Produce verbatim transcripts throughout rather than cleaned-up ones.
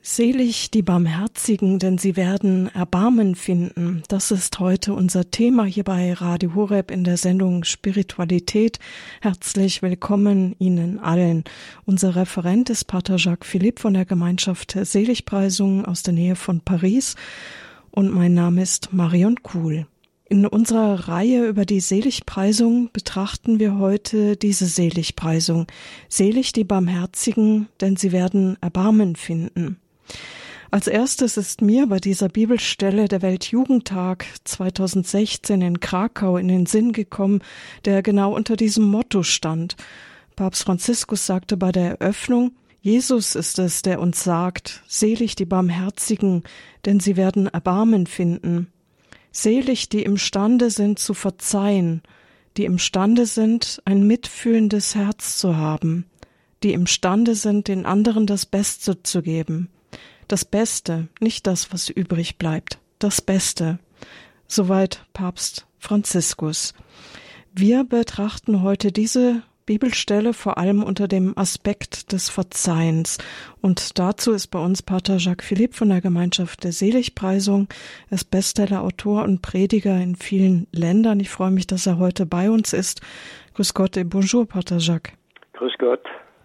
Selig die Barmherzigen, denn sie werden Erbarmen finden. Das ist heute unser Thema hier bei Radio Horeb in der Sendung Spiritualität. Herzlich willkommen Ihnen allen. Unser Referent ist Pater Jacques Philippe von der Gemeinschaft Seligpreisung aus der Nähe von Paris. Und mein Name ist Marion Kuhl. In unserer Reihe über die Seligpreisung betrachten wir heute diese Seligpreisung. Selig die Barmherzigen, denn sie werden Erbarmen finden. Als erstes ist mir bei dieser Bibelstelle der Weltjugendtag zweitausendsechzehn in Krakau in den Sinn gekommen, der genau unter diesem Motto stand. Papst Franziskus sagte bei der Eröffnung: Jesus ist es, der uns sagt, selig die Barmherzigen, denn sie werden Erbarmen finden. Selig, die imstande sind zu verzeihen, die imstande sind, ein mitfühlendes Herz zu haben, die imstande sind, den anderen das Beste zu geben. Das Beste, nicht das, was übrig bleibt, das Beste. Soweit Papst Franziskus. Wir betrachten heute diese Bibelstelle vor allem unter dem Aspekt des Verzeihens. Und dazu ist bei uns Pater Jacques Philippe von der Gemeinschaft der Seligpreisung. Er ist Bestseller-Autor und Prediger in vielen Ländern. Ich freue mich, dass er heute bei uns ist. Grüß Gott et bonjour, Pater Jacques. Grüß Gott.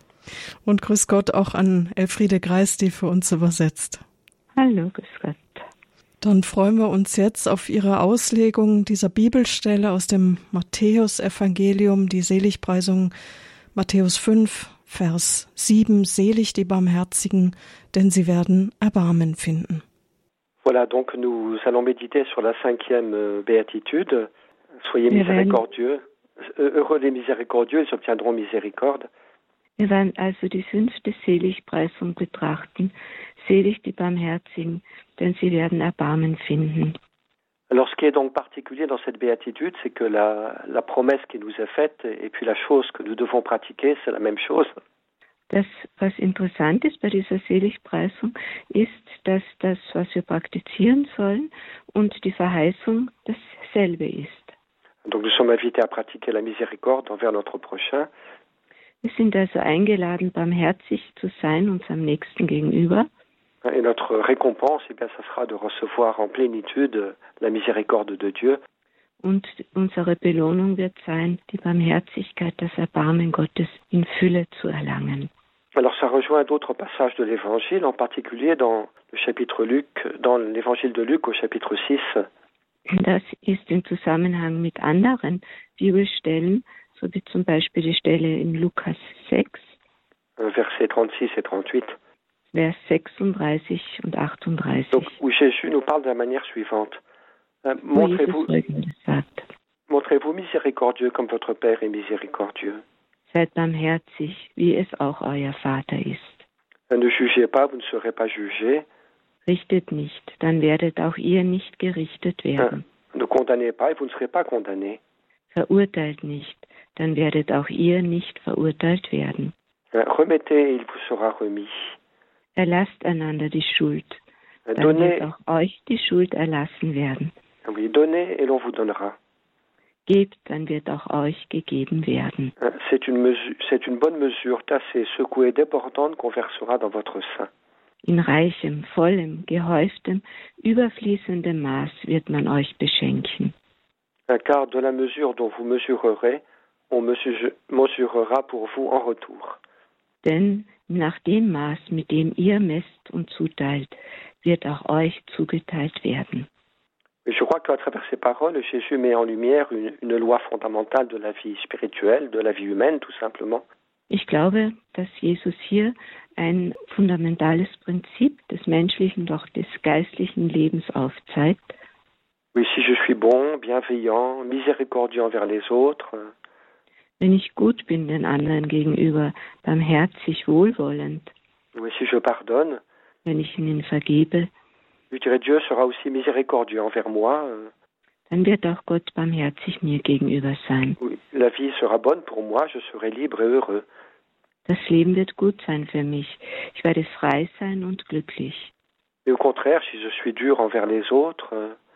Und grüß Gott auch an Elfriede Greis, die für uns übersetzt. Hallo, grüß Gott. Dann freuen wir uns jetzt auf Ihre Auslegung dieser Bibelstelle aus dem Matthäus-Evangelium, die Seligpreisung Matthäus fünf, Vers sieben. Selig die Barmherzigen, denn sie werden Erbarmen finden. Voilà, donc nous allons méditer sur la cinquième euh, béatitude. Soyez miséricordieux. Heureux les miséricordieux, ils obtiendront miséricorde. Wir werden also die fünfte Seligpreisung betrachten. Selig die Barmherzigen, denn sie werden Erbarmen finden. Alors ce qui est donc particulier dans cette béatitude, c'est que la, la promesse qui nous est faite et puis la chose que nous devons pratiquer, c'est la même chose. Das, was interessant ist bei dieser Seligpreisung, ist, dass das, was wir praktizieren sollen und die Verheißung dasselbe ist. Donc nous sommes invités à pratiquer la miséricorde envers notre prochain. Wir sind also eingeladen, barmherzig zu sein unserem Nächsten gegenüber. Et notre récompense, eh bien, ça sera de recevoir en plénitude la miséricorde de Dieu. Und unsere Belohnung wird sein, die Barmherzigkeit, das Erbarmen Gottes in Fülle zu erlangen. Alors ça rejoint d'autres passages de l'Évangile, en particulier dans le chapitre Luc, dans l'Évangile de Luc au chapitre six. Das ist im Zusammenhang mit anderen Bibelstellen, so wie zum Beispiel die Stelle in Lukas sechs, Versets trente-six et trente-huit. Vers sechsunddreißig und achtunddreißig. Donc, où Jésus nous parle de la manière suivante. Euh, montrez-vous, montrez-vous miséricordieux comme votre Père est miséricordieux. Seid barmherzig, wie es auch euer Vater ist. Ne jugez pas, vous ne serez pas jugés. Richtet nicht, dann werdet auch ihr nicht gerichtet werden. Ne condamnez pas, et vous ne serez pas condamnés. Verurteilt nicht, dann werdet auch ihr nicht verurteilt werden. Remettez, et il vous sera remis. Erlasst einander die Schuld, dann Donnez, wird auch euch die Schuld erlassen werden. Oui, donnez et l'on vous donnera. Gebt, dann wird auch euch gegeben werden. C'est une mesure, c'est une bonne mesure, tassée, secouée, débordante qu'on versera dans votre sein. In reichem, vollem, gehäuftem, überfließendem Maß wird man euch beschenken. Car de la mesure dont vous mesurerez, on mesure, mesurera pour vous en retour. Denn nach dem Maß, mit dem ihr messt und zuteilt, wird auch euch zugeteilt werden. Je crois qu'à travers ces paroles, Jésus met en lumière une, une loi fondamentale de la vie spirituelle, de la vie humaine, tout simplement. Ich glaube, dass Jesus hier ein fundamentales Prinzip des menschlichen, doch des geistlichen Lebens aufzeigt. Oui, si je suis bon, bienveillant, miséricordieux envers les autres. Wenn ich gut bin den anderen gegenüber, barmherzig, wohlwollend. Oui, si je pardonne. Wenn ich ihnen vergebe. Je dirais, Dieu sera aussi miséricordieux envers moi. Dann wird auch Gott barmherzig mir gegenüber sein. Oui, la vie sera bonne pour moi, je serai libre et heureux. Das Leben wird gut sein für mich. Ich werde frei sein und glücklich. Et au contraire, si je suis dur envers les autres.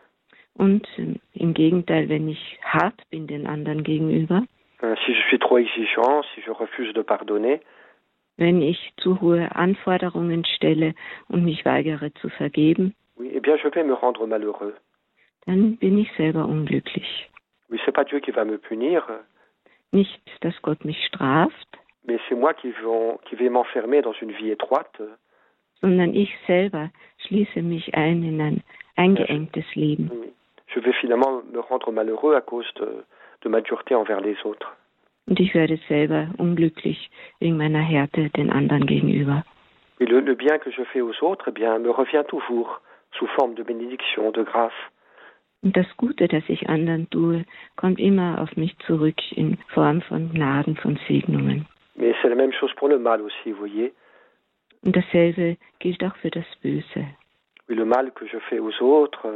Und im Gegenteil, wenn ich hart bin den anderen gegenüber. Si je suis trop exigeant, si je refuse de pardonner. wenn ich zu hohe Anforderungen stelle und mich weigere zu vergeben, oui, eh bien, je vais me rendre malheureux. Dann bin ich selber unglücklich. Oui, c'est pas Dieu qui va me punir. Nicht, dass Gott mich straft, mais c'est moi qui vais, qui vais m'enfermer dans une vie étroite. Sondern ich selber schließe mich ein in ein eingeengtes Leben. Je vais finalement me rendre malheureux à cause de, de ma dureté envers les autres. Und ich werde selber unglücklich wegen meiner Härte den anderen gegenüber. Et le, le bien que je fais aux autres, eh bien, me revient toujours sous forme de bénédiction, de grâce. Und das Gute, das ich anderen tue, kommt immer auf mich zurück in Form von Gnaden, von Segnungen. Mais c'est la même chose pour le mal aussi, vous voyez. Und dasselbe gilt auch für das Böse. Oui, le mal que je fais aux autres.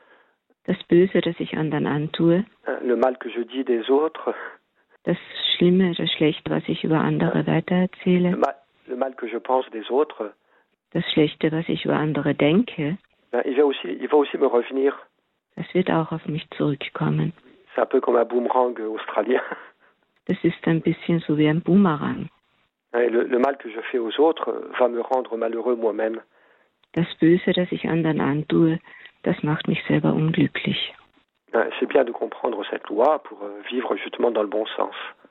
Das Böse, das ich anderen antue. Le mal que je dis des autres. Das Schlimme, das Schlechte, was ich über andere weitererzähle. Le mal, le mal que je pense des autres. Das Schlechte, was ich über andere denke. Il va aussi, il va aussi me revenir. Das wird auch auf mich zurückkommen. C'est un peu comme un boomerang australien. Das ist ein bisschen so wie ein Boomerang. Le, le mal que je fais aux autres va me rendre malheureux moi-même. Das Böse, das ich anderen antue, das macht mich selber unglücklich. C'est bien de comprendre cette loi pour vivre justement dans le bon sens.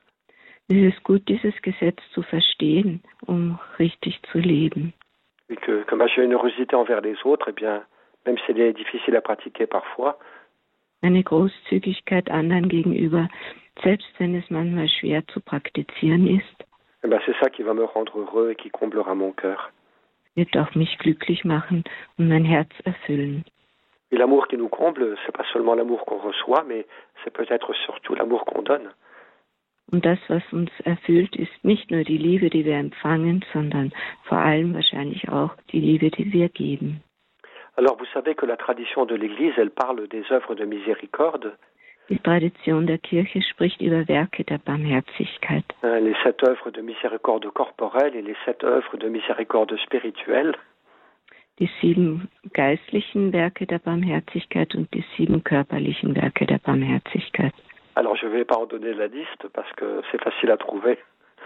Es ist gut, dieses Gesetz zu verstehen, um richtig zu leben. Et que, que ma générosité envers les autres, eh bien, même si elle est difficile à pratiquer parfois, Eine Großzügigkeit anderen gegenüber, selbst wenn es manchmal schwer zu praktizieren ist, eh bien, c'est ça qui va me rendre heureux et qui comblera mon cœur. wird auch mich glücklich machen und mein Herz erfüllen. Et l'amour qui nous comble, c'est pas seulement l'amour qu'on reçoit, mais c'est peut-être surtout l'amour qu'on donne. Und das, was uns erfüllt, ist nicht nur die Liebe, die wir empfangen, sondern vor allem wahrscheinlich auch die Liebe, die wir geben. Alors, vous savez que la tradition de l'Église, elle parle des œuvres de miséricorde. Die Tradition der Kirche spricht über Werke der Barmherzigkeit. Les sept œuvres de miséricorde corporelle et les sept œuvres de miséricorde spirituelle. Die sieben geistlichen Werke der Barmherzigkeit und die sieben körperlichen Werke der Barmherzigkeit. Alors, je ne vais pas en donner la liste parce que c'est facile à trouver.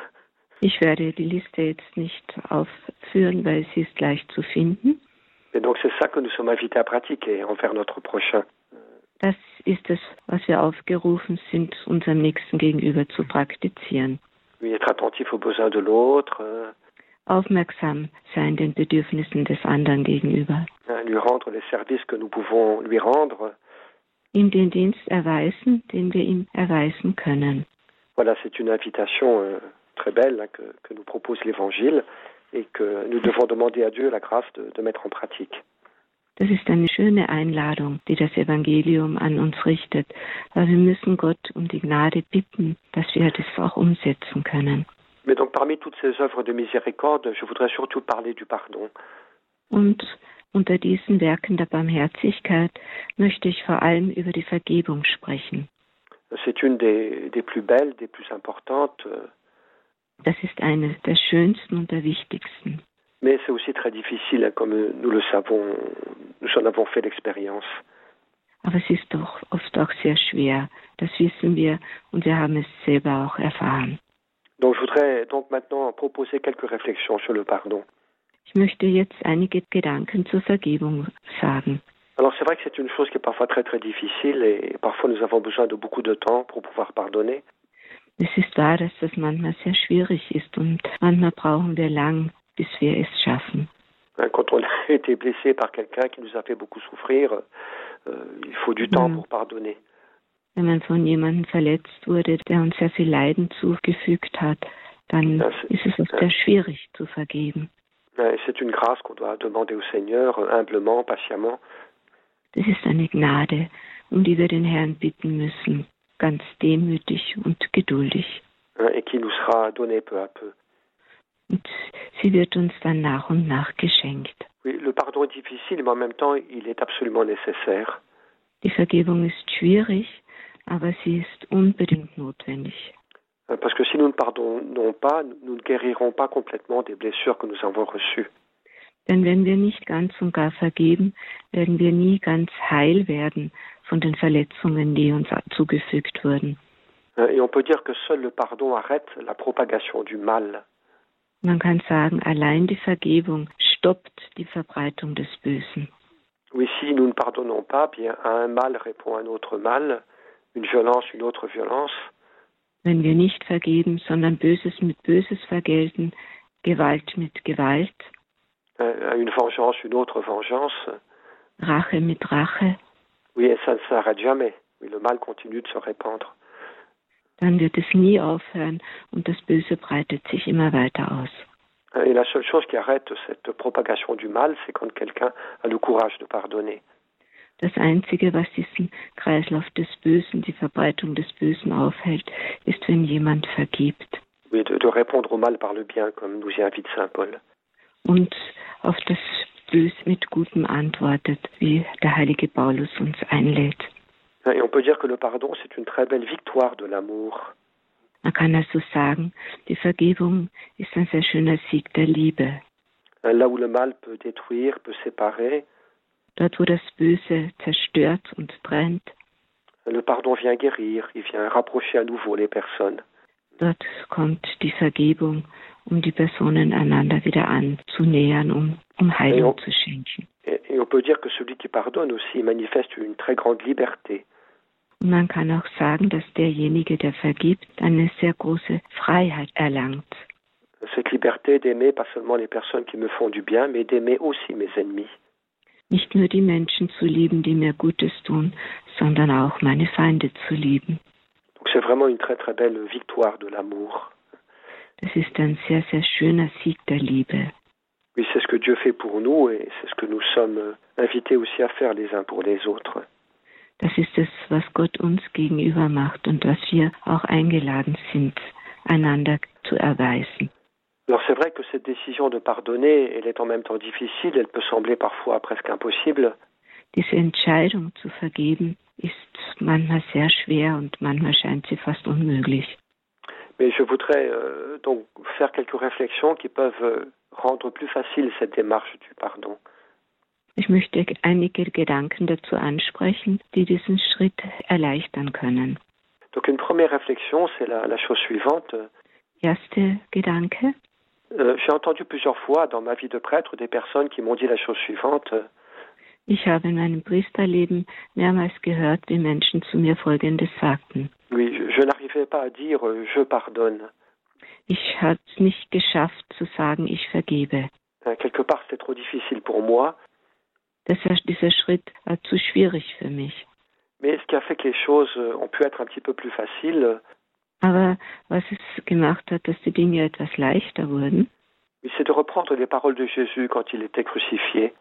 Ich werde die Liste jetzt nicht aufführen, weil sie ist leicht zu finden. Et donc, c'est ça que nous sommes invités à pratiquer envers notre prochain. Das ist es, was wir aufgerufen sind, unserem Nächsten gegenüber zu praktizieren. Oui, être attentif aux besoins de l'autre. Aufmerksam sein den Bedürfnissen des anderen gegenüber. Lui rendre les services que nous pouvons lui rendre. Ihm den Dienst erweisen, den wir ihm erweisen können. Voilà, c'est une invitation euh, très belle hein, que, que nous propose l'Évangile et que nous devons demander à Dieu la grâce de, de mettre en pratique. Das ist eine schöne Einladung, die das Evangelium an uns richtet. Aber wir müssen Gott um die Gnade bitten, dass wir das auch umsetzen können. Mais donc parmi toutes ces œuvres de miséricorde, je voudrais surtout parler du pardon. Und unter diesen Werken der Barmherzigkeit möchte ich vor allem über die Vergebung sprechen. C'est une des, des plus belles, des plus importantes. Das ist eine der schönsten und der wichtigsten. Mais c'est aussi très difficile, comme nous le savons, nous en avons fait l'expérience. Aber es ist doch oft auch sehr schwer, das wissen wir und wir haben es selber auch erfahren. Donc je voudrais donc maintenant proposer quelques réflexions sur le pardon. Ich möchte jetzt einige Gedanken zur Vergebung sagen. Alors c'est vrai que c'est une chose qui est parfois très très difficile et parfois nous avons besoin de beaucoup de temps pour pouvoir pardonner. Es ist wahr, dass das manchmal sehr schwierig ist und manchmal brauchen wir lang, bis wir es schaffen. Quand on a été blessé par quelqu'un qui nous a fait beaucoup souffrir, euh, il faut du temps Mhm. pour pardonner. Wenn man von jemandem verletzt wurde, der uns sehr viel Leiden zugefügt hat, dann Das, ist es oft ja. sehr schwierig zu vergeben. C'est une grâce qu'on doit demander au Seigneur, humblement, patiemment. Das ist eine Gnade, um die wir den Herrn bitten müssen, ganz demütig und geduldig. Et qui nous sera donnée peu à peu. Und sie wird uns dann nach und nach geschenkt. Oui, le pardon est difficile, mais en même temps, il est absolument nécessaire. Die Vergebung ist schwierig, aber sie ist unbedingt notwendig. Parce que si nous ne pardonnons pas, nous ne guérirons pas complètement des blessures que nous avons reçues. Denn wenn wir nicht ganz und gar vergeben, werden wir nie ganz heil werden von den Verletzungen, die uns zugefügt wurden. Et on peut dire que seul le pardon arrête la propagation du mal. Man kann sagen, allein die Vergebung stoppt die Verbreitung des Bösen. Oui, si nous ne pardonnons pas, bien un mal répond à un autre mal, une violence, une autre violence. Wenn wir nicht vergeben, sondern Böses mit Böses vergelten, Gewalt mit Gewalt, une vengeance, une autre vengeance. Rache mit Rache. Oui, et ça ne s'arrête jamais. Oui, le mal continue de se répandre. Dann wird es nie aufhören und das Böse breitet sich immer weiter aus. Et la seule chose qui arrête cette propagation du mal, c'est quand quelqu'un a le courage de pardonner. Das Einzige, was diesen Kreislauf des Bösen, die Verbreitung des Bösen aufhält, ist, wenn jemand vergibt. Oui, de, de répondre au mal par le bien, comme nous y invite Saint Paul. Und auf das Böse mit Gutem antwortet, wie der heilige Paulus uns einlädt. Et on peut dire que le pardon, c'est une très belle victoire de l'amour. Man kann also sagen, die Vergebung ist ein sehr schöner Sieg der Liebe. Là où le mal peut détruire, peut séparer. Dort, wo das Böse zerstört und trennt. Le pardon vient guérir, il vient rapprocher à nouveau les personnes. Dort kommt die Vergebung, um die Personen einander wieder anzunähern, um, um Heilung zu schenken. Et, et on peut dire que celui qui pardonne aussi manifeste une très grande liberté. Und man kann auch sagen, dass derjenige, der vergibt, eine sehr große Freiheit erlangt. Cette liberté d'aimer pas seulement les personnes qui me font du bien, mais d'aimer aussi mes ennemis. Nicht nur die Menschen zu lieben, die mir Gutes tun, sondern auch meine Feinde zu lieben. Donc c'est vraiment une très très belle victoire de l'amour. Das ist ein sehr, sehr schöner Sieg der Liebe. Oui, c'est ce que Dieu fait pour nous et c'est ce que nous sommes invités aussi à faire les uns pour les autres. Das ist es, was Gott uns gegenüber macht und was wir auch eingeladen sind, einander zu erweisen. Alors c'est vrai que cette décision de pardonner, elle est en même temps difficile, elle peut sembler parfois presque impossible. Diese Entscheidung zu vergeben ist manchmal sehr schwer und manchmal scheint sie fast unmöglich. Mais je voudrais euh, donc faire quelques réflexions qui peuvent euh, rendre plus facile cette démarche du pardon. Ich möchte einige Gedanken dazu ansprechen, die diesen Schritt erleichtern können. Donc une première réflexion, c'est la, la chose suivante. Erste Gedanke. Euh, j'ai entendu plusieurs fois dans ma vie de prêtre des personnes qui m'ont dit la chose suivante. Ich habe in meinem Priesterleben mehrmals gehört, wie Menschen zu mir Folgendes sagten. Oui, je, je n'arrivais pas à dire euh, je pardonne. Ich habe es nicht geschafft zu sagen, ich vergebe. Euh, quelque part, c'est trop difficile pour moi. Das ist dieser Schritt äh, zu schwierig für mich. Mais ce qui a fait que les choses ont pu être un petit peu plus faciles, Aber was es gemacht hat, dass die Dinge etwas leichter wurden, c'est de reprendre les paroles de Jésus quand il était crucifié.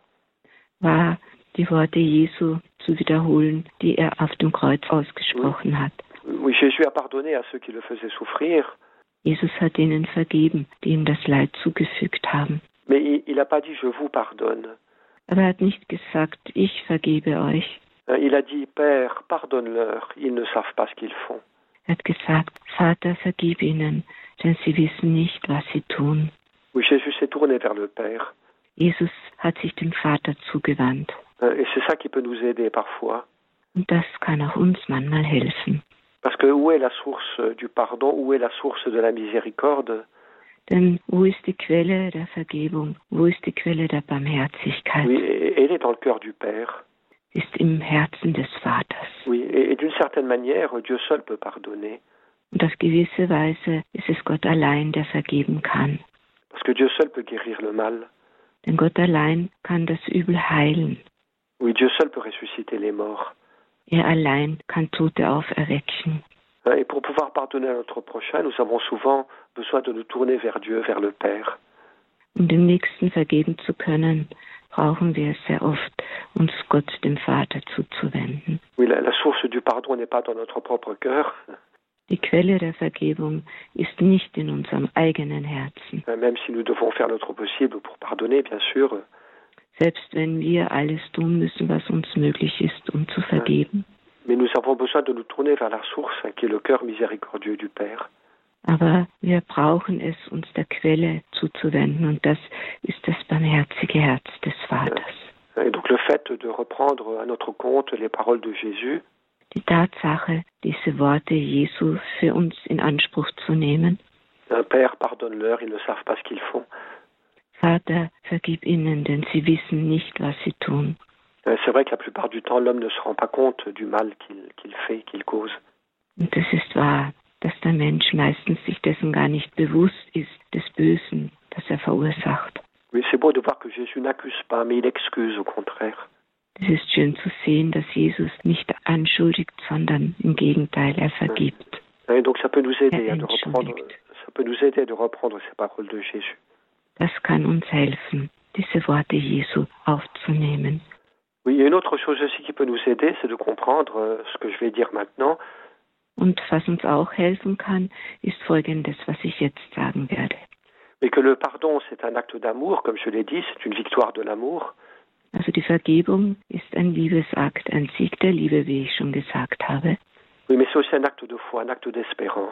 war die Worte Jesu zu wiederholen, die er auf dem Kreuz ausgesprochen hat. Oui, Jésus a pardonné à ceux qui le faisaient souffrir. Jesus hat ihnen vergeben, die ihm das Leid zugefügt haben. Mais il n'a pas dit je vous pardonne. Aber er hat nicht gesagt, ich vergebe euch. Il a dit Père, pardonne-leur, ils ne savent pas ce qu'ils font. Er hat gesagt, Vater, vergib ihnen, denn sie wissen nicht, was sie tun. Oui, Jésus s'est tourné vers le Père. Jesus hat sich dem Vater zugewandt. Et c'est ça qui peut nous aider parfois. Und das kann auch uns manchmal helfen. Parce que où est la source du pardon, où est la source de la miséricorde? Denn wo ist die Quelle der Vergebung? Wo ist die Quelle der Barmherzigkeit? Oui, elle est dans le cœur du Père. Ist im Herzen des Vaters. Oui, et d'une certaine manière, Dieu seul peut pardonner. Und auf gewisse Weise ist es Gott allein, der vergeben kann. Parce que Dieu seul peut guérir le mal. Denn Gott allein kann das Übel heilen. Oui, Dieu seul peut ressusciter les morts. Er allein kann Tote auferwecken. Et pour pouvoir pardonner à notre prochain, nous avons souvent besoin de nous tourner vers Dieu, vers le Père. Um dem Nächsten vergeben zu können, brauchen wir sehr oft, uns Gott, dem Vater, zuzuwenden. Oui, la, la source du pardon n'est pas dans notre propre cœur. Die Quelle der Vergebung ist nicht in unserem eigenen Herzen. Même si nous devons faire notre possible pour pardonner, bien sûr. Selbst wenn wir alles tun müssen, was uns möglich ist, um zu vergeben. Mais nous avons besoin de nous tourner vers la source, qui est le cœur miséricordieux du Père. Aber wir brauchen es, uns der Quelle zuzuwenden, und das ist das barmherzige Herz des Vaters. Et donc le fait de reprendre à notre compte les paroles de Jésus, Die Tatsache, diese Worte Jesu für uns in Anspruch zu nehmen, Père, pardonne-leur, ils ne savent pas ce qu'ils font. Vater, vergib ihnen, denn sie wissen nicht, was sie tun. C'est vrai que la plupart du temps, l'homme ne se rend pas compte du mal qu'il, qu'il fait, qu'il cause. Und das ist wahr, dass der Mensch meistens sich dessen gar nicht bewusst ist, des Bösen, das er verursacht. Oui, c'est beau de voir que Jésus n'accuse pas, mais il excuse au contraire. Es ist schön zu sehen, dass Jesus nicht anschuldigt, sondern im Gegenteil, er vergibt. Et donc ça peut nous aider à de reprendre, ça peut nous aider de reprendre ces paroles de Jésus. Das kann uns helfen, diese Worte Jesu aufzunehmen. Oui, il y a une autre chose aussi qui peut nous aider, c'est de comprendre euh, ce que je vais dire maintenant. Und was uns auch helfen kann, ist Folgendes, was ich jetzt sagen werde. Mais que le pardon, c'est un acte d'amour, comme je l'ai dit, c'est une victoire de l'amour. Also die Vergebung ist ein Liebesakt, ein Sieg der Liebe, wie ich schon gesagt habe. Oui, mais c'est aussi un acte de foi, un acte d'espérance.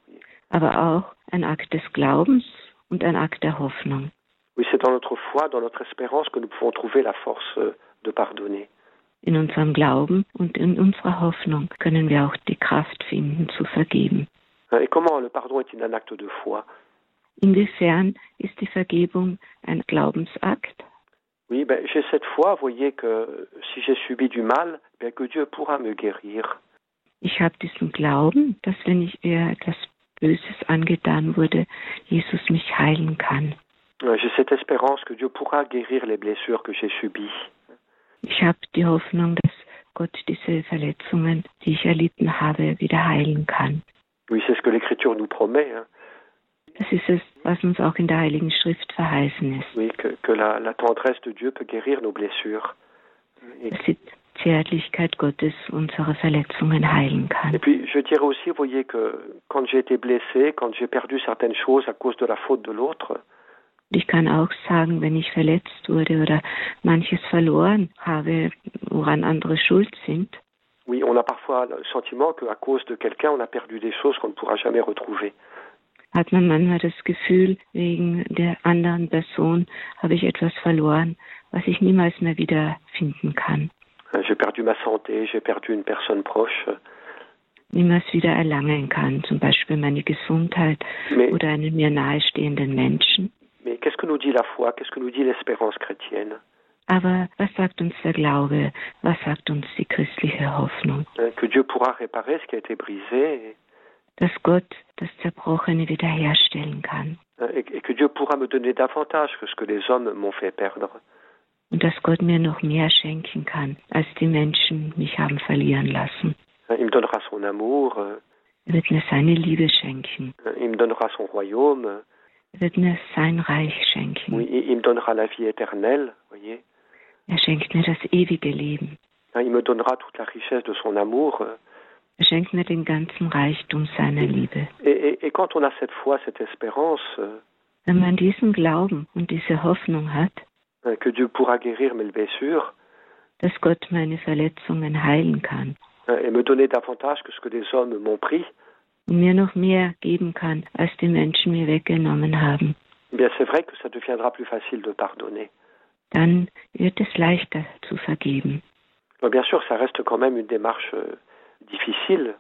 Aber auch ein Akt des Glaubens und ein Akt der Hoffnung. Oui, c'est dans notre foi, dans notre espérance que nous pouvons trouver la force de pardonner. In unserem Glauben und in unserer Hoffnung können wir auch die Kraft finden, zu vergeben. Et comment le pardon est-il un acte de foi? Inwiefern ist die Vergebung ein Glaubensakt? Oui, ben, j'ai cette foi, voyez, que si j'ai subi du mal, bien que Dieu pourra me guérir. Ich habe diesen Glauben, dass wenn ich mir etwas Böses angetan wurde, Jesus mich heilen kann. J'ai cette espérance que Dieu pourra guérir les blessures que j'ai subies. Ich habe die Hoffnung, dass Gott diese Verletzungen, die ich erlitten habe, wieder heilen kann. Oui, c'est ce que l'Écriture nous promet. Hein. Das ist es, was uns auch in der Heiligen Schrift verheißen ist. Oui, que, que la, la tendresse de Dieu peut guérir nos blessures. Et, dass die Zärtlichkeit Gottes unsere Verletzungen heilen kann. Et puis, je dirais aussi, vous voyez, que quand j'ai été blessé, quand j'ai perdu certaines choses à cause de la faute de l'autre, ich kann auch sagen, wenn ich verletzt wurde oder manches verloren habe, woran andere schuld sind. Oui, on a parfois le sentiment qu'à cause de quelqu'un, on a perdu des choses qu'on ne pourra jamais retrouver. Hat man manchmal das Gefühl, wegen der anderen Person habe ich etwas verloren, was ich niemals mehr wieder finden kann. J'ai perdu ma santé, j'ai perdu une personne proche. Niemals wieder erlangen kann, zum Beispiel meine Gesundheit mais, oder einen mir nahestehenden Menschen. Mais qu'est-ce que nous dit la foi? Qu'est-ce que nous dit l'espérance chrétienne? Aber was sagt uns der Glaube? Was sagt uns die christliche Hoffnung? Que Dieu pourra réparer ce qui a été brisé. Dass Gott das Zerbrochene wiederherstellen kann. Et que Dieu pourra me donner davantage que ce que les hommes m'ont fait perdre. Und dass Gott mir noch mehr schenken kann, als die Menschen mich haben verlieren lassen. Il me donnera son amour. Er wird mir seine Liebe schenken. Il me donnera son royaume. Er wird mir sein Reich schenken. Oui, il me donnera la vie éternelle, voyez. Er schenkt mir das ewige Leben. Il me donnera toute la richesse de son amour. Er schenkt mir den ganzen Reichtum seiner Liebe. Et, et, et quand on a cette foi, cette espérance, wenn man diesen Glauben und diese Hoffnung hat, que Dieu pourra guérir mes blessures, dass Gott meine Verletzungen heilen kann, et me donner davantage que ce que les hommes m'ont pris, und mir noch mehr geben kann, als die Menschen mir weggenommen haben, bien c'est vrai que ça deviendra plus facile de pardonner. Dann wird es leichter zu vergeben. Mais bien sûr, ça reste quand même une démarche euh, difficile.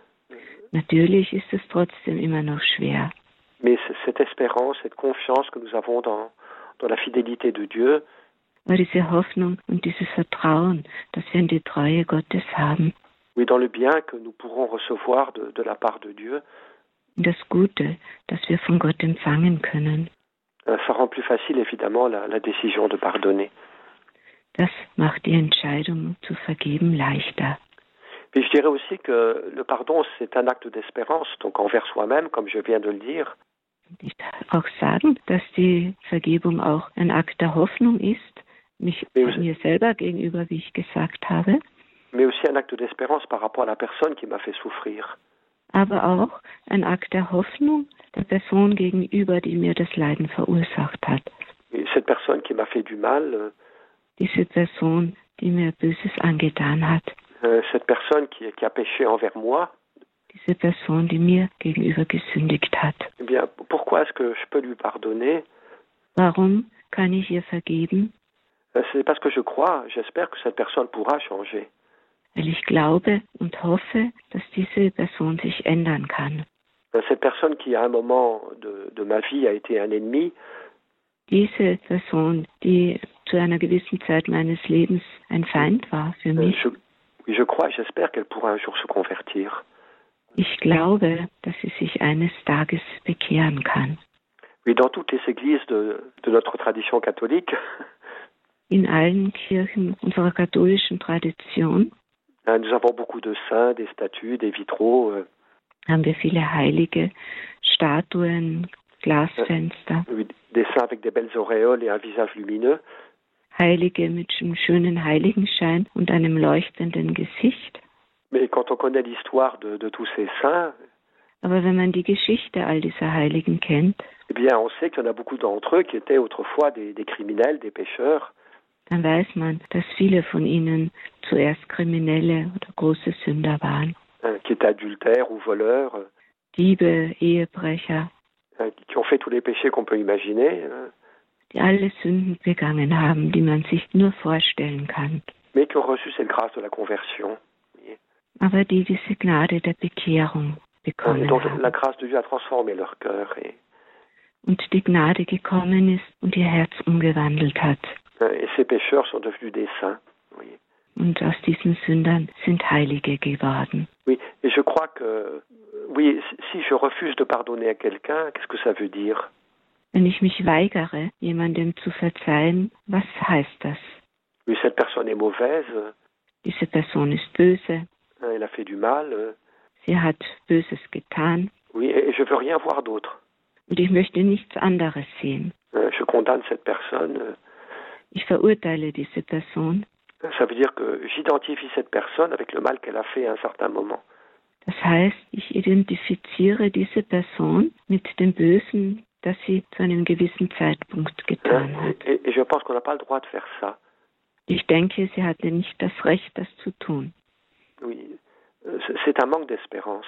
Natürlich ist es trotzdem immer noch schwer. Mais cette espérance, cette confiance que nous avons dans, dans la fidélité de Dieu, Aber diese Hoffnung und dieses Vertrauen, dass wir in die Treue Gottes haben, oui, dans le bien que nous pourrons recevoir de, de la part de Dieu, und das Gute, das wir von Gott empfangen können, ça rend plus facile évidemment la, la décision de pardonner. Das macht die Entscheidung zu vergeben leichter. Puis je dirais aussi que le pardon, c'est un acte d'espérance, donc envers soi-même, comme je viens de le dire. Ich auch sagen, dass die Vergebung auch ein Akt der Hoffnung ist, mich mais, mir selber gegenüber, wie ich gesagt habe. Mais aussi un acte d'espérance par rapport à la personne qui m'a fait souffrir. Aber auch ein Akt der Hoffnung der Person gegenüber, die mir das Leiden verursacht hat. Et cette personne qui m'a fait du mal, Diese Person, die mir Böses angetan hat. Cette personne qui, qui a péché envers moi. Diese Person, die mir gegenüber gesündigt hat. Eh bien, pourquoi est-ce que je peux lui pardonner? Warum kann ich ihr vergeben? C'est parce que je crois, j'espère que cette personne pourra changer. Weil ich glaube und hoffe, dass diese Person sich ändern kann. Cette personne qui à un moment de, de ma vie a été un ennemi. Diese Person, die zu einer gewissen Zeit meines Lebens ein Feind war für mich. Je, oui, je crois, j'espère qu'elle pourra un jour se convertir. Ich glaube, dass sie sich eines Tages bekehren kann. Oui, dans toutes les églises de, de notre tradition catholique. In allen Kirchen unserer katholischen Tradition. Nous avons beaucoup de saints, des statues, des vitraux. Haben wir viele Heilige, Statuen, Glasfenster. Oui, des saints avec des belles auréoles et un visage lumineux. Heilige mit einem schönen Heiligenschein und einem leuchtenden Gesicht. Mais quand on connaît l'histoire de, de tous ces saints, aber wenn man die Geschichte all dieser Heiligen kennt, eh bien, on sait qu'il y en a beaucoup d'entre eux qui étaient autrefois des, des criminels, des pécheurs. Dann weiß man, dass viele von ihnen zuerst Kriminelle oder große Sünder waren. Qui étaient adultères ou voleurs. Diebe, Ehebrecher. Qui ont fait tous les péchés qu'on peut imaginer. Die alle Sünden begangen haben, die man sich nur vorstellen kann. Mais qui ont reçu cette grâce de la conversion. Aber die diese Gnade der Bekehrung bekommen Donc, haben. la grâce de Dieu a transformé leur cœur. Et... Und die Gnade gekommen ist und ihr Herz umgewandelt hat. Et ces pécheurs sont devenus des saints. Oui. Und aus diesen Sündern sind Heilige geworden. Oui, et je crois que, oui, si je refuse de pardonner à quelqu'un, qu'est-ce que ça veut dire? Wenn ich mich weigere, jemandem zu verzeihen, was heißt das? Oui, cette personne est mauvaise. Diese Person ist böse. Elle a fait du mal. Sie hat Böses getan. Oui, et je veux rien voir d'autre. Und ich möchte nichts anderes sehen. Je condamne cette personne. Ich verurteile diese Person. Ça veut dire que j'identifie cette personne avec le mal qu'elle a fait à un certain moment. Das heißt, ich identifiziere diese Person mit dem Bösen, das sie zu einem gewissen Zeitpunkt getan hat. Et, et je pense qu'on n'a pas le droit de faire ça. Ich denke, sie hatte nicht das Recht, das zu tun. Oui, c'est un manque d'espérance.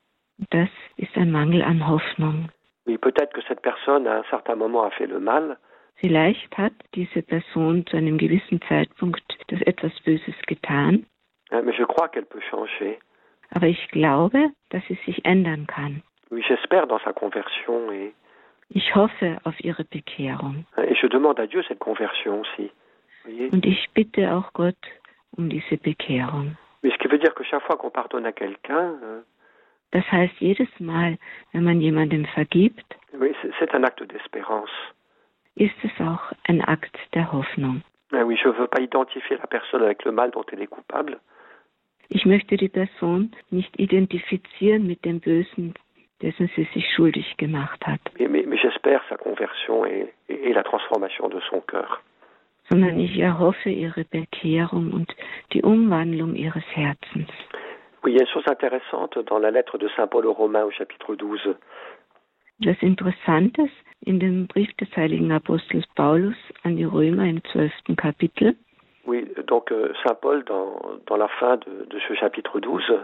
Das ist ein Mangel an Hoffnung. Oui, peut-être que cette personne à un certain moment a fait le mal. Vielleicht hat diese Person zu einem gewissen Zeitpunkt das etwas Böses getan. Mais je crois qu'elle peut changer. Aber ich glaube, dass sie sich ändern kann. Oui, j'espère dans sa conversion et ich hoffe auf ihre Bekehrung. Et je demande à Dieu cette conversion aussi. Voyez? Und ich bitte auch Gott um diese Bekehrung. Mais ce qui veut dire que chaque fois qu'on pardonne à quelqu'un, das heißt, jedes Mal, wenn man jemandem vergibt, oui, c'est un acte d'espérance. Ist es auch ein Akt der Hoffnung. Oui, je ne veux pas identifier la personne avec le mal dont elle est coupable. Ich möchte die Person nicht identifizieren mit dem Bösen, dessen sie sich schuldig gemacht hat. Mais, mais, mais j'espère sa conversion et, et, et la transformation de son cœur. Sondern ich erhoffe ihre Bekehrung und die Umwandlung ihres Herzens. Oui, il y a une chose intéressante dans la lettre de Saint Paul aux Romains au chapitre douze. Das Interessantes in dem Brief des heiligen Apostels Paulus an die Römer im zwölften Kapitel. Oui, donc euh, Saint Paul, dans, dans la fin de, de ce chapitre douze,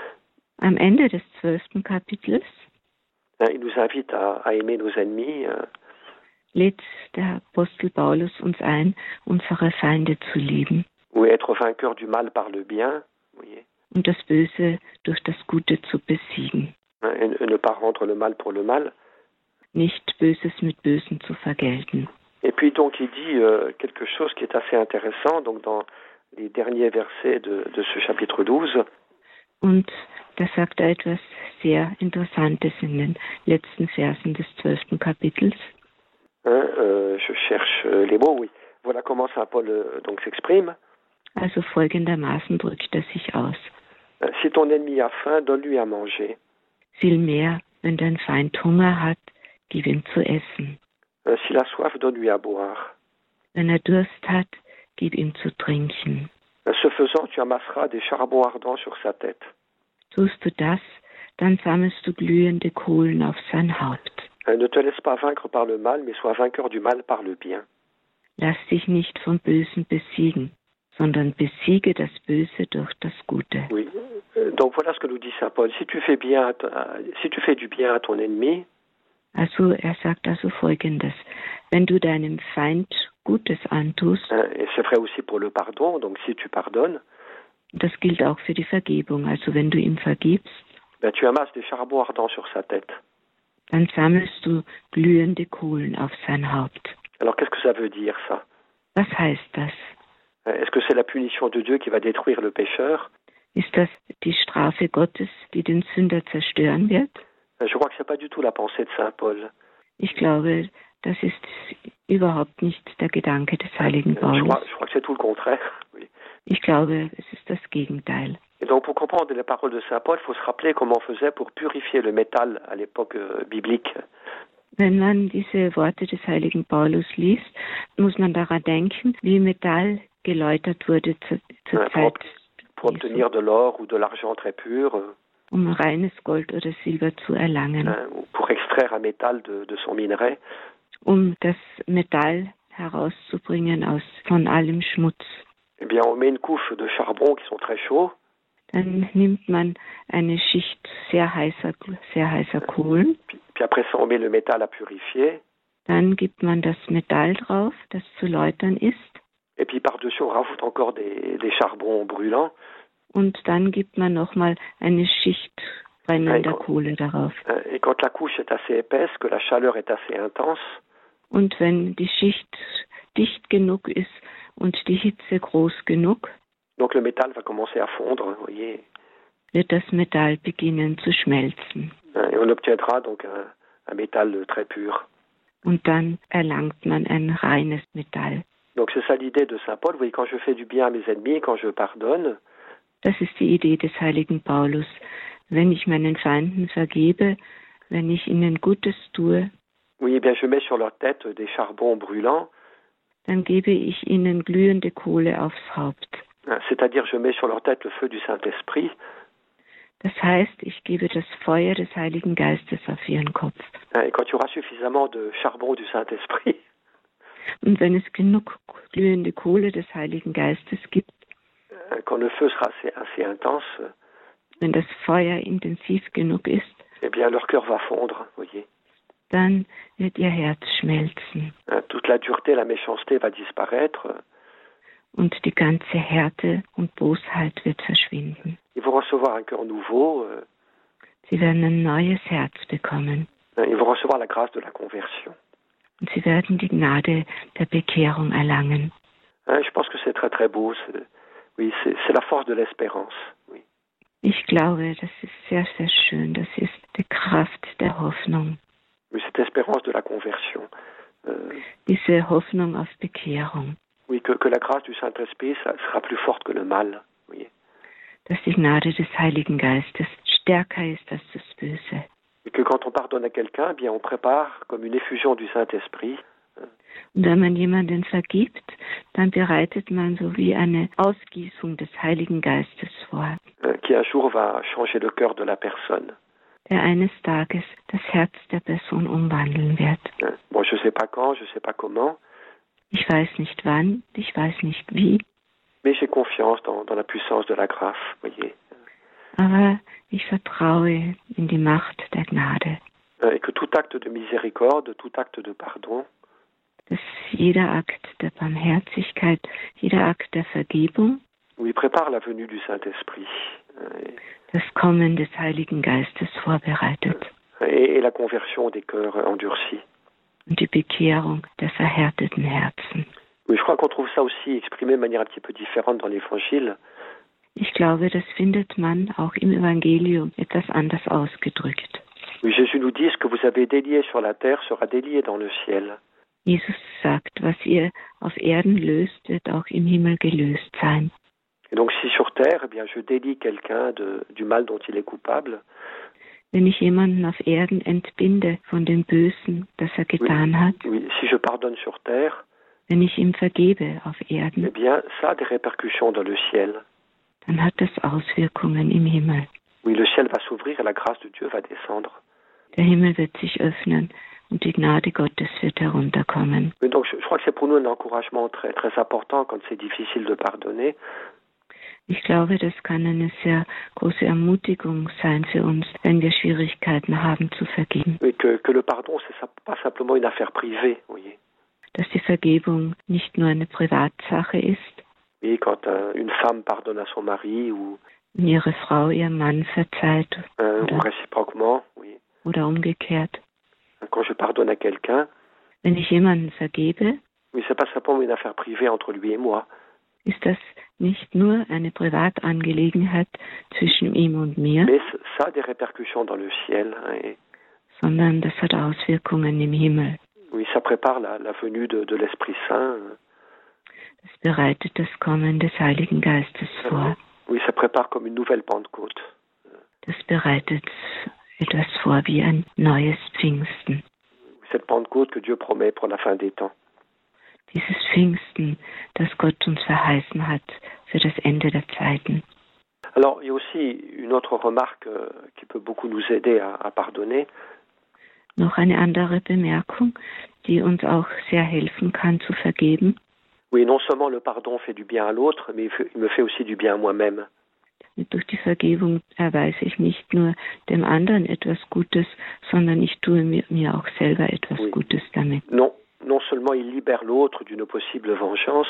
am Ende des zwölften Kapitels, hein, il nous invite à, à aimer nos ennemis. Euh, lädt der Apostel Paulus uns ein, unsere Feinde zu lieben. Oui, être vainqueur du mal par le bien. Oui. Und das Böse durch das Gute zu besiegen. Hein, et, et ne pas rendre le mal pour le mal. Nicht Böses mit Bösen zu vergelten. Et puis donc il dit euh, quelque chose qui est assez intéressant, donc dans les derniers versets de, de ce chapitre douze. Und da sagt er etwas sehr Interessantes in den letzten Versen des zwölften Kapitels. Hein, euh, je cherche les mots, oui. Voilà comment Saint Paul euh, donc s'exprime. Also folgendermaßen drückt er sich aus. Si ton ennemi a faim, donne-lui à manger. Vielmehr, wenn dein Feind Hunger hat, gib ihm zu essen. S'il a soif, donne-lui à boire. Wenn er Durst hat, gib ihm zu trinken. Ce faisant, tu amasseras des charbons ardents sur sa tête. Tust du das, dann sammelst du glühende Kohlen auf sein Haupt. Ne te laisse pas vaincre par le mal, mais sois vainqueur du mal par le bien. Lass dich nicht vom Bösen besiegen, sondern besiege das Böse durch das Gute. Oui. Donc voilà ce que nous dit Saint Paul. Si tu fais bien, si tu fais du bien à ton ennemi. Also er sagt also Folgendes: Wenn du deinem Feind Gutes antust. Et c'est vrai aussi pour le pardon. Donc si tu pardonnes. Das gilt auch für die Vergebung. Also wenn du ihm vergibst. Ben, tu amasses des charbons ardents sur sa tête. Dann sammelst du glühende Kohlen auf sein Haupt. Alors qu'est-ce que ça veut dire ça? Was heißt das? Est-ce que c'est la punition de Dieu qui va détruire le pécheur? Ist das die Strafe Gottes, die den Sünder zerstören wird? Je crois que c'est pas du tout la pensée de Saint Paul. Ich glaube, das ist überhaupt nicht der Gedanke des heiligen Paulus. Je crois, je crois que c'est tout le contraire. Oui. Ich glaube, es ist das Gegenteil. Et donc pour comprendre les paroles de Saint Paul, il faut se rappeler comment on faisait pour purifier le métal à l'époque euh, biblique. Wenn man diese Worte des heiligen Paulus liest, muss man daran denken, wie Metall geläutert wurde zur, zur Ouais, Zeit, pour, pour obtenir de l'or ou de l'argent très pur, euh, um reines Gold oder Silber zu erlangen, hein, ou pour extraire un métal de, de son minerai. um das Metall herauszubringen aus von allem Schmutz. Eh bien, on met une couche de charbon qui sont très chauds. Dann nimmt man eine Schicht sehr heißer, sehr heißer Kohlen. Puis, puis après ça, on met le métal à purifier. Dann gibt man das Metall drauf, das zu läutern ist. Et puis par-dessus, on rajoute encore des, des charbons brûlants. Und dann gibt man nochmal eine Schicht brennender Ouais, Kohle darauf. Et quand la couche est assez épaisse, que la chaleur est assez intense, Und wenn die Schicht dicht genug ist und die Hitze groß genug, donc le métal va commencer à fondre, vous voyez. wird das Metall beginnen zu schmelzen. Et on obtiendra donc un, un métal très pur. Und dann erlangt man ein reines Metall. Donc c'est ça l'idée de Saint Paul. Vous voyez, quand je fais du bien à mes ennemis, quand je pardonne, Das ist die Idee des heiligen Paulus. Wenn ich meinen Feinden vergebe, wenn ich ihnen Gutes tue, oui, eh bien je mets sur leur tête des charbons brûlants, dann gebe ich ihnen glühende Kohle aufs Haupt. c'est-à-dire je mets sur leur tête le feu du Saint-Esprit. Das heißt, ich gebe das Feuer des Heiligen Geistes auf ihren Kopf. Et quand il y aura suffisamment de charbon du Saint-Esprit, Und wenn es genug glühende Kohle des Heiligen Geistes gibt, quand le feu sera assez, assez intense, wenn das Feuer intensiv genug ist, eh bien leur cœur va fondre, vous voyez. dann wird ihr Herz schmelzen. Toute la dureté, la méchanceté va disparaître. Und die ganze Härte und Bosheit wird verschwinden. Ils vont recevoir un cœur nouveau. Sie werden ein neues Herz bekommen. Ils vont recevoir la grâce de la conversion. Und sie werden die Gnade der Bekehrung erlangen. Je pense que c'est très très beau. C'est, oui, c'est, c'est la force de l'espérance. Oui. Ich glaube, das ist sehr, sehr schön. Das ist die Kraft der Hoffnung. Oui, cette espérance de la conversion. Euh, Diese Hoffnung auf Bekehrung. Oui, que, que la grâce du Saint-Esprit ça sera plus forte que le mal. Oui. Dass die Gnade des Heiligen Geistes stärker ist als das Böse. Et que quand on pardonne à quelqu'un, eh bien on prépare comme une effusion du Saint-Esprit. Und wenn man jemanden vergibt, dann bereitet man so wie eine Ausgießung des Heiligen Geistes vor. Qui un jour va changer le cœur de la personne. Der eines Tages das Herz der Person umwandeln wird. Bon, je sais pas quand, je sais pas comment. Ich weiß nicht wann, ich weiß nicht wie. Mais j'ai confiance dans, dans la puissance de la grâce, voyez. Aber ich vertraue in die Macht der Gnade. Et que tout acte de miséricorde, tout acte de pardon, dass jeder Akt der Barmherzigkeit, jeder Akt der Vergebung, oui, prépare la venue du Saint-Esprit. das Kommen des Heiligen Geistes vorbereitet. Et, et la conversion des cœurs endurcis. Und die Bekehrung der verhärteten Herzen. Oui, je crois qu'on trouve ça aussi exprimé de manière un petit peu différente dans l'Évangile. Ich glaube, das findet man auch im Evangelium etwas anders ausgedrückt. Oui, Jésus nous dit, ce que vous avez délié sur la terre sera délié dans le ciel. Jesus sagt, was ihr auf Erden löst, wird auch im Himmel gelöst sein. Et donc si sur terre, eh bien, je délie quelqu'un de, du mal dont il est coupable, wenn ich jemanden auf Erden entbinde von dem Bösen, das er getan oui, hat, oui, si je pardonne sur terre, wenn ich ihm vergebe auf Erden, eh bien, ça a des répercussions dans le ciel. Dann hat das Auswirkungen im Himmel. Oui, le ciel va s'ouvrir et la grâce de Dieu va descendre. Der Himmel wird sich öffnen und die Gnade Gottes wird herunterkommen. Oui, donc je, je crois que c'est pour nous un encouragement très, très important quand c'est difficile de pardonner. Ich glaube, das kann eine sehr große Ermutigung sein für uns, wenn wir Schwierigkeiten haben zu vergeben. Oui, que, que le pardon, c'est pas simplement une affaire privée, vous voyez. Dass die Vergebung nicht nur eine Privatsache ist. Oui, quand euh, une femme pardonne à son mari ou... ihre Frau ihrem Mann verzeiht. Euh, oder, ou réciproquement, oui. Oder umgekehrt. Quand je pardonne à quelqu'un, wenn ich jemanden vergebe, oui, c'est pas simplement une affaire privée entre lui et moi. Ist das nicht nur eine Privatangelegenheit zwischen ihm und mir, mais ça a des répercussions dans le ciel. Et, sondern das hat Auswirkungen im Himmel. oui, ça prépare la, la venue de, de l'Esprit Saint. Das bereitet das Kommen des Heiligen Geistes vor. Oui, ça prépare comme une nouvelle Pentecôte. Das bereitet etwas vor wie ein neues Pfingsten. Cette Pentecôte que Dieu promet pour la fin des temps. Dieses Pfingsten, das Gott uns verheißen hat für das Ende der Zeiten. Alors, il y a aussi une autre remarque euh, qui peut beaucoup nous aider à, à pardonner. Noch eine andere Bemerkung, die uns auch sehr helfen kann zu vergeben. Oui, non seulement le pardon fait du bien à l'autre, mais il, fait, il me fait aussi du bien à moi-même. Durch die Vergebung erweise ich nicht nur dem anderen etwas Gutes, sondern ich tue mir, mir auch selber etwas oui. Gutes damit. Non, non seulement il libère l'autre d'une possible vengeance,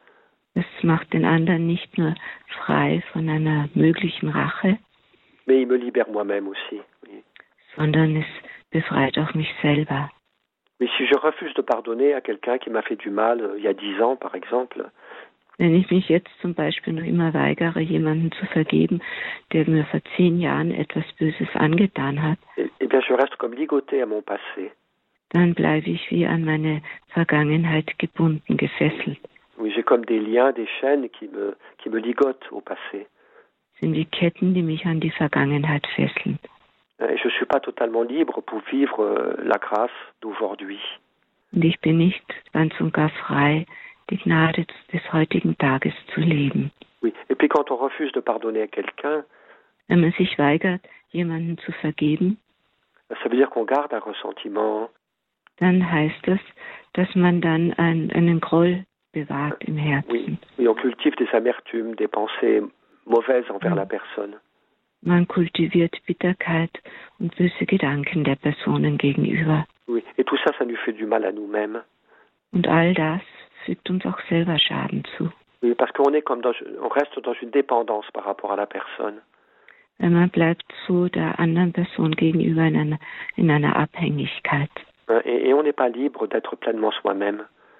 es macht den anderen nicht nur frei von einer möglichen Rache, mais il me libère moi-même aussi. Oui. Sondern es befreit auch mich selber. Mais si je refuse de pardonner à quelqu'un qui m'a fait du mal euh, il y a dix ans, par exemple, wenn ich mich jetzt zum Beispiel noch immer weigere, jemanden zu vergeben, der mir vor zehn Jahren etwas Böses angetan hat, eh, eh bien, je reste comme ligoté à mon passé. Dann bleibe ich wie an meine Vergangenheit gebunden, gefesselt. Oui, j'ai comme des liens, des chaînes qui me, qui me ligotent au passé. Sind wie Ketten, die mich an die Vergangenheit fesseln. Et je ne suis pas totalement libre pour vivre euh, la grâce d'aujourd'hui. Und ich bin nicht ganz und gar frei, die Gnade des heutigen Tages zu leben. Oui. Et puis quand on refuse de pardonner à quelqu'un, wenn man sich weigert, jemanden zu vergeben, ça veut dire qu'on garde un ressentiment. Dann heißt das, dass man dann ein, einen Groll bewahrt im Herzen. Oui. Oui, on cultive des amertumes, des pensées mauvaises envers ja. la personne. Man kultiviert Bitterkeit und böse Gedanken der Personen gegenüber. Oui. Et tout ça, ça nous fait du mal à nous-mêmes. Und all das fügt uns auch selber Schaden zu. Oui, parce qu'on est comme dans, on reste dans une dépendance par rapport à la personne. Weil man bleibt so der anderen Person gegenüber in einer, in einer Abhängigkeit. Et, et on n'est pas libre d'être pleinement soi-même.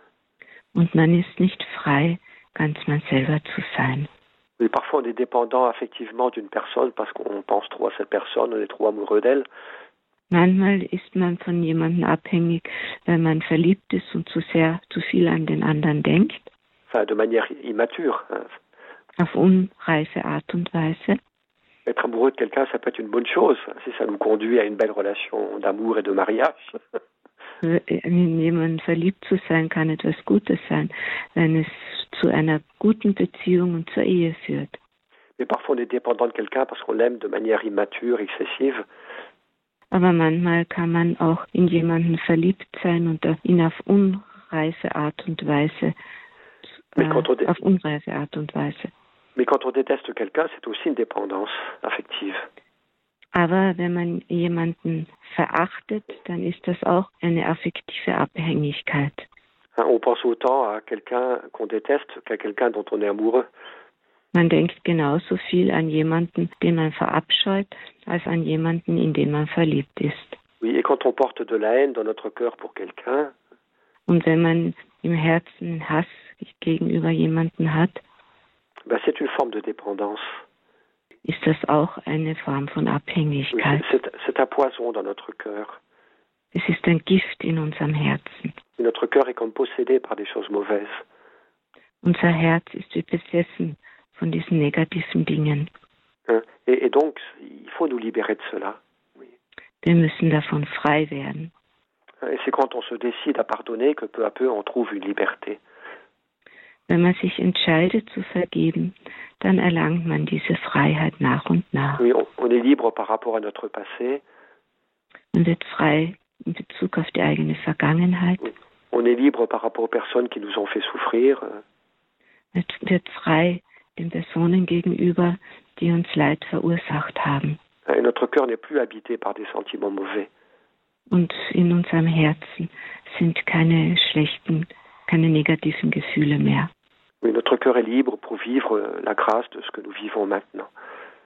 Und man ist nicht frei, ganz man selber zu sein. Oui, parfois on est dépendant affectivement d'une personne parce qu'on pense trop à cette personne, on est trop amoureux d'elle. Manchmal ist man von jemandem abhängig, weil man verliebt ist und zu sehr, zu viel an den anderen denkt. Enfin, de manière immature. Auf unreife Art und Weise. Être amoureux de quelqu'un, ça peut être une bonne chose, si ça nous conduit à une belle relation d'amour et de mariage. In jemanden verliebt zu sein, kann etwas Gutes sein, wenn es zu einer guten Beziehung und zur Ehe führt. Mais parfois on est dépendant de quelqu'un parce qu'on l'aime de manière immature, excessive. Aber manchmal kann man auch in jemanden verliebt sein und ihn auf unreife Art und Weise, äh, auf unreife Art und Weise. Mais quand on déteste quelqu'un, c'est aussi une dépendance affective. Aber wenn man jemanden verachtet, dann ist das auch eine affektive Abhängigkeit. On pense autant à quelqu'un qu'on déteste qu'à quelqu'un dont on est amoureux. Man denkt genauso viel an jemanden, den man verabscheut, als an jemanden, in den man verliebt ist. Oui, et quand on porte de la haine dans notre cœur pour quelqu'un, und wenn man im Herzen Hass gegenüber jemanden hat, ben c'est une forme de dépendance. Ist das auch eine Form von Abhängigkeit. Oui, c'est, c'est un poison dans notre cœur. Es ist ein Gift in unserem Herzen. Et notre cœur est comme possédé par des choses mauvaises. Unser Herz ist wie besessen von diesen negativen Dingen. Et, et donc, il faut nous libérer de cela. Oui. Wir müssen davon frei werden. Et c'est quand on se décide à pardonner que peu à peu on trouve une liberté. Wenn man sich entscheidet zu vergeben, dann erlangt man diese Freiheit nach und nach. Oui, on, on est libre par rapport à notre passé. Man wird frei in Bezug auf die eigene Vergangenheit. Oui. On est libre par rapport aux personnes qui nous ont fait souffrir. Man wird frei den Personen gegenüber, die uns Leid verursacht haben. Et notre cœur n'est plus habité par des sentiments mauvais. Und in unserem Herzen sind keine schlechten, keine negativen Gefühle mehr. Oui, notre cœur est libre pour vivre la grâce de ce que nous vivons maintenant.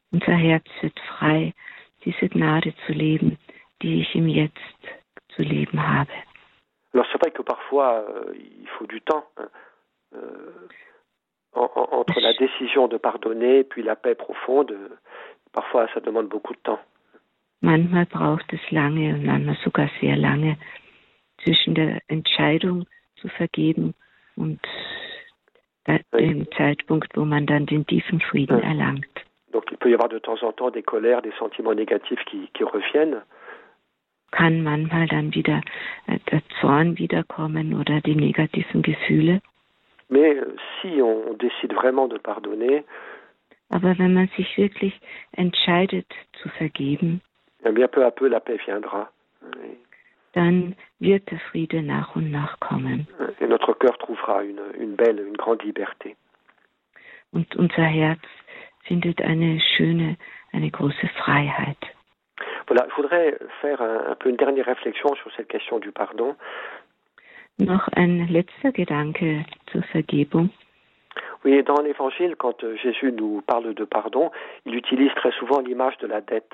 Unser Herz wird frei, diese Gnade zu leben, die ich im Jetzt zu leben habe. Alors c'est vrai que parfois euh, il faut du temps hein, euh, en, en, entre la décision de pardonner puis la paix profonde. Euh, parfois ça demande beaucoup de temps. Manchmal braucht es lange und manchmal sogar sehr lange zwischen der Entscheidung zu vergeben und dem oui. Zeitpunkt, wo man dann den tiefen Frieden ja. erlangt. Donc il peut y avoir de temps en temps des colères, des sentiments négatifs qui, qui reviennent. Kann manchmal dann wieder äh, der Zorn wiederkommen oder die negativen Gefühle. Mais euh, si on décide vraiment de pardonner, aber wenn man sich wirklich entscheidet zu vergeben, eh bien peu à peu la paix viendra. Oui. Dann wird der Friede nach und nach kommen. Et notre cœur trouvera une, une belle, une grande liberté. Und unser Herz findet eine schöne, eine große Freiheit. Voilà, je voudrais faire un, un peu une dernière réflexion sur cette question du pardon. Noch ein letzter Gedanke zur Vergebung. Oui, dans l'Évangile, quand Jésus nous parle de pardon, il utilise très souvent l'image de la dette.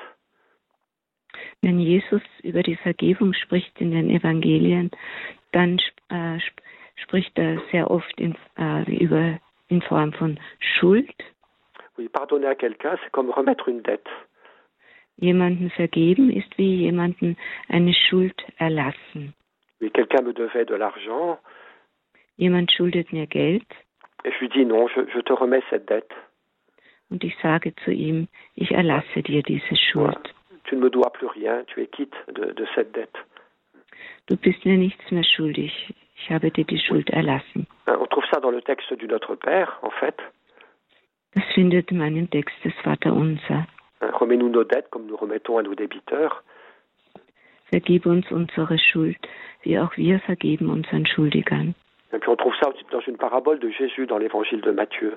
Wenn Jesus über die Vergebung spricht in den Evangelien, dann äh, spricht er sehr oft in, äh, über, in Form von Schuld. Oui, pardonner à quelqu'un, c'est comme remettre une dette. Jemanden vergeben ist wie jemanden eine Schuld erlassen. Oui, quelqu'un me devait de l'argent. Jemand schuldet mir Geld. Et je lui dis non, je, je te remets cette dette. Und ich sage zu ihm, ich erlasse dir diese Schuld. Ouais. Tu ne me dois plus rien, tu es quitte de, de cette dette. Du bist mir nichts mehr schuldig. Ich habe dir die Schuld erlassen. On trouve ça dans le texte du Notre Père, en fait. Das findet man im Text des Vaterunser. Remets-nous nos dettes comme nous remettons à nos débiteurs. Vergib uns unsere Schuld, wie auch wir vergeben unseren Schuldigern. Et puis on trouve ça dans une parabole de Jésus dans l'évangile de Matthieu.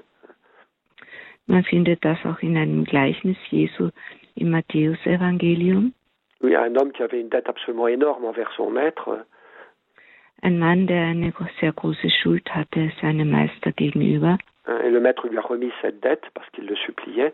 Man findet das auch in einem Gleichnis Jesu im Matthäus-Evangelium. Oui, un homme qui avait une dette absolument énorme envers son maître. Ein Mann, der eine sehr große Schuld hatte seinem Meister gegenüber. Et le maître lui a remis cette dette parce qu'il le suppliait.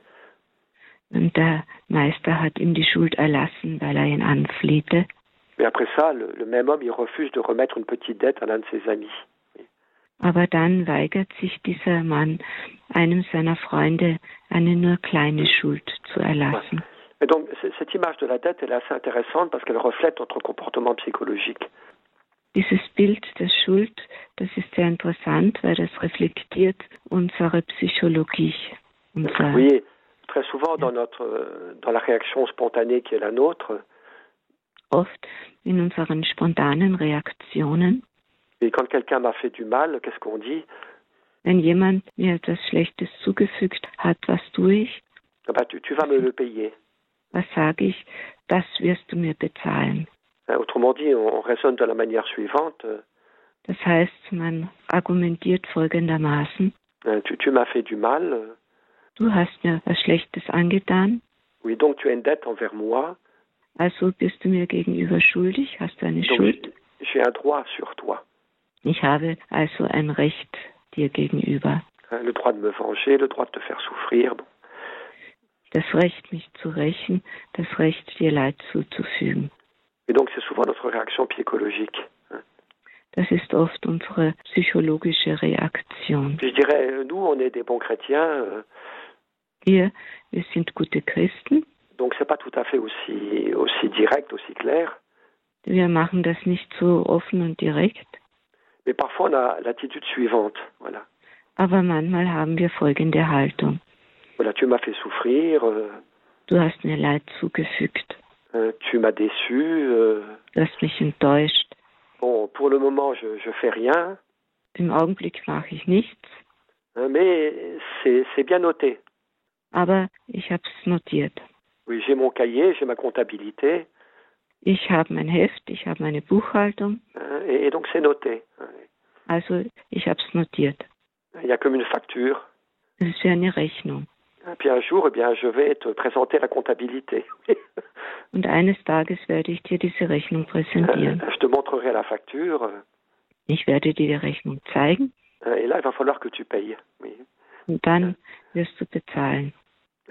Und der Meister hat ihm die Schuld erlassen, weil er ihn anflehte. Mais après ça, le, le même homme, il refuse de remettre une petite dette à l'un de ses amis. Aber dann weigert sich dieser Mann, einem seiner Freunde eine nur kleine Schuld zu erlassen. Et donc, cette image de la dette, elle est assez intéressante parce qu'elle reflète notre comportement psychologique. Dieses Bild der Schuld, das ist sehr interessant, weil das reflektiert unsere Psychologie. Unser oui, très souvent dans notre, dans la réaction spontanée qui est la nôtre. Oft in unseren spontanen Reaktionen. Et quand quelqu'un m'a fait du mal, qu'est-ce qu'on dit? Wenn jemand mir etwas Schlechtes zugefügt hat, was tue ich? Ah bah, tu, tu vas me le payer. Was sage ich? Das wirst du mir bezahlen. Autrement dit, on raisonne de la manière suivante. Das heißt, man argumentiert folgendermaßen. Tu, tu m'as fait du mal. Du hast mir was Schlechtes angetan. Oui, donc tu as une dette envers moi. Also bist du mir gegenüber schuldig, hast du eine donc, Schuld. J'ai un droit sur toi. Ich habe also ein Recht dir gegenüber. Le droit de me venger, le droit de te faire souffrir. Bon. Das Recht, mich zu rächen, das Recht, dir Leid zuzufügen. Et donc c'est souvent notre réaction psychologique. Das ist oft unsere psychologische Reaktion. Je dirais, nous, on est des bons chrétiens. Wir, wir sind gute Christen. Donc c'est pas tout à fait aussi, aussi direct, aussi clair. Wir machen das nicht so offen und direkt. Mais parfois on a l'attitude suivante, voilà. Aber manchmal haben wir folgende Haltung. Voilà, tu m'as fait souffrir. Euh, du hast mir Leid zugefügt. Euh, tu m'as déçu. Euh, du hast mich enttäuscht. Bon, pour le moment, je je fais rien. Im Augenblick mache ich nichts. Mais c'est c'est bien noté. Aber ich habe es notiert. Oui, j'ai mon cahier, j'ai ma comptabilité. Ich habe mein Heft, ich habe meine Buchhaltung. Et, et donc c'est noté. Also ich habe es notiert. Il y a comme une facture. Es ist wie eine Rechnung. Et puis un jour, eh bien, je vais te présenter la comptabilité. Und eines Tages werde ich dir diese Rechnung präsentieren. Je te montrerai la facture. Ich werde dir die Rechnung zeigen. Et là, il va falloir que tu payes. Oui. Und dann wirst du bezahlen.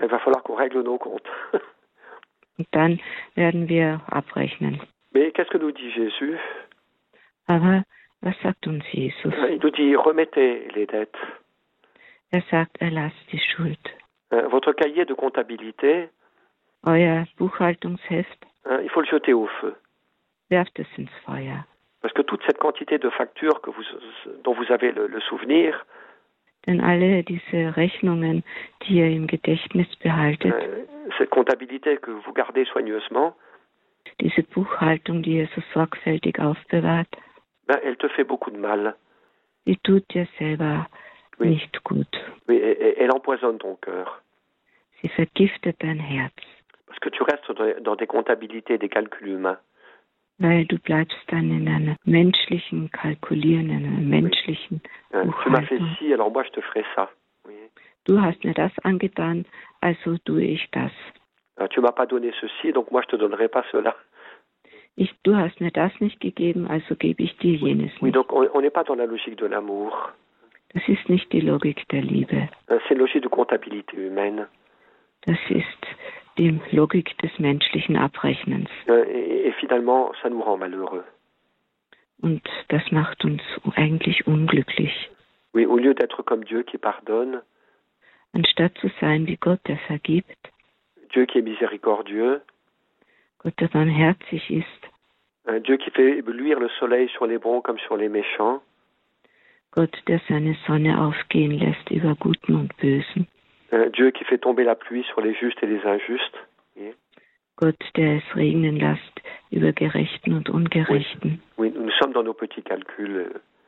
Il va falloir qu'on règle nos comptes. Und dann werden wir abrechnen. Mais qu'est-ce que nous dit Jésus? Aber was sagt uns Jesus? Il nous dit, remettez les dettes. Er sagt, erlasst die Schuld. Votre cahier de comptabilité, Euer Buchhaltungsheft, il faut le jeter au feu. werft es ins Feuer. Parce que toute cette quantité de factures que vous, dont vous avez le, le souvenir, Denn alle diese Rechnungen, die ihr im Gedächtnis behaltet, euh, cette comptabilité que vous gardez soigneusement, diese Buchhaltung, die ihr so sorgfältig aufbewahrt, ben, elle te fait beaucoup de mal. die tut dir selber Oui. nicht gut. Oui, et, et, elle empoisonne ton cœur. Sie vergiftet dein Herz, Parce que tu restes dans, dans des comptabilités, des calculs humains. weil du bleibst dann in einer menschlichen Kalkulieren, in einer menschlichen Euh, tu m'as fait Buchhaltung. ci, alors moi je te ferai ça. Oui. Du hast mir das angetan, also tue ich das. Euh, tu m'as pas donné ceci, donc moi je te donnerai pas cela. Ich, du hast mir das nicht gegeben, also gebe ich dir jenes Oui, nicht. donc on on n'est pas dans la logique de l'amour. Das ist nicht die Logik der Liebe. Euh, C'est une logique de comptabilité humaine. Das ist die Logik des menschlichen Abrechnens. Euh, et, et finalement, ça nous rend malheureux. Und das macht uns eigentlich unglücklich. Oui, au lieu d'être comme Dieu qui pardonne, Anstatt zu sein wie Gott, der vergibt, Dieu qui est miséricordieux, Gott, der barmherzig ist, un Dieu qui fait luire le soleil sur les bons comme sur les méchants, Gott, der seine Sonne aufgehen lässt über Guten und Bösen, un Dieu qui fait tomber la pluie sur les justes et les injustes. Oui, Gott, der es regnen lässt über Gerechten und Ungerechten. oui, nous sommes dans nos petits calculs.